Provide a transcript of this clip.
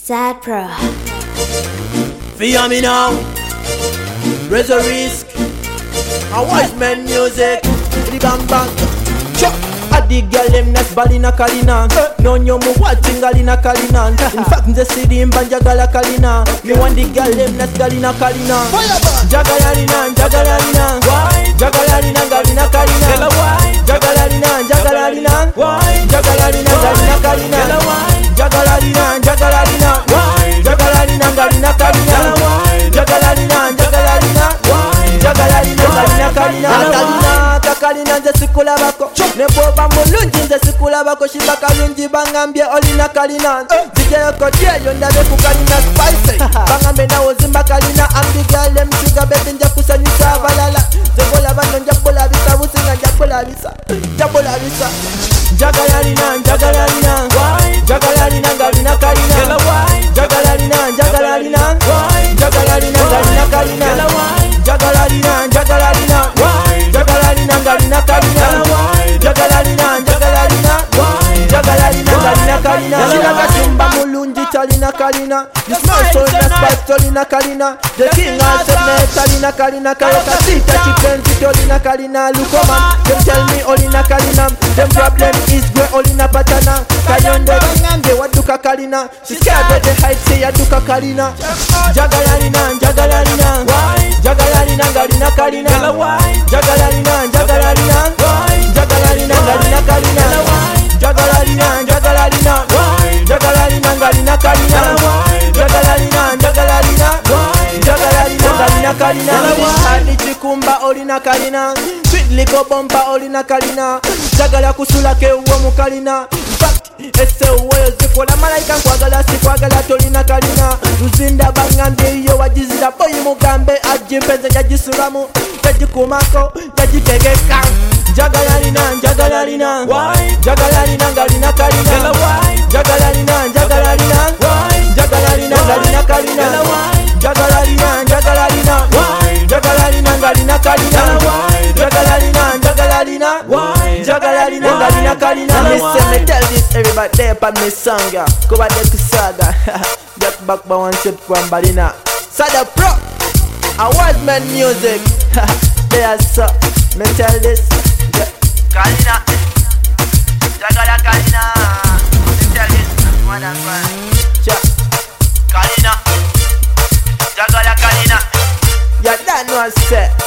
Sad Pro. Fear me now. Raise a risk. A wise man music. The bang bang. Chop. A the girl them nas balina kalina. No nyomu watching galina kalina. In fact nze sidi mbanja gala kalina. Me want the girl them nas galina kalina. Jagalalina, jagalalina. Why? Jagalalina galina kalina. Why? Jagalalina, jagalalina. Why? Jagalalina galina kalina. Why? Jagalalina, jagalalina. Why? Jagalalina galina kalina. Why? Jagalalina, jagalalina. Why? Jagalalina galina kalina. Kalina, kakalina nze sikula bako. Neboba mulungi nze sikula bako shiba kalungi bangambye olina kalina. Zigeyo kotyeyo ndabe ku kalina spicy. Bangambe nawo zimba kalina ambiga lem sugar baby nja kusanyusa abalala. Zegola bano njabola bisa businga njabola bisa. Njabola bisa. Jagalalina, jagalalina. Why? Jagalalina galina kalina. Why? Jagalalina, jagalalina. Why? Jagalalina galina kalina. Why? Jagalalina, jagalalina. Why? Jagalalina galina kalina. Why? Jagalalina, jagalalina. Why? Jagalalina galina kalina. Shiraga chumba mulungi talina kalina. You smell so nice but tolina kalina. The king has said me talina kalina. Kayaka sita chipenzi tolina kalina. Lukoman, them tell me olina kalina. Them problem is gwe olina patana. Kayondo bangambe waduka kalina. She scared with the height say yaduka kalina. Jagalalina, jagalalina. Why? Jagalalina galina kalina. Why? Jagalalina, jagalalina. Why? Jagalalina galina kalina. Why? Jagalalina, jagalalina. Why? Jagalalina galina kalina. Why? Jagalalina, jagalalina. Why? Jagalalina galina kalina. Hadi chikumba olina kalina. Sweet liko bomba olina kalina. Jagala kusula ke uwo mukalina. Fact, ese uwe zikola malaika nkwagala sikwagala tolina kalina. Luzinda bangambye iyo wajizira boyi mugambe ajimpenze jajisulamu. Jajikumako, jajikegeka. Jagalalina, jagalalina. Why? Jagalalina galina kalina. Why? Jagalalina, jagalalina. Why? Jagalalina galina kalina. Why? Jagalalina, jagalalina. Why? Jagalalina galina kalina. Why? Jagalalina, jagalalina. Why? Jagalalina galina kalina. Me tell this everybody there pa me song ya. Go back there to Saga. Get back by one ship from Balina. Sada Pro. A wise man music. There's so. Me tell this. Kalina, Jagala Kalina. Me tell this. One and one. Kalina, Jagala Kalina. Ya done was set.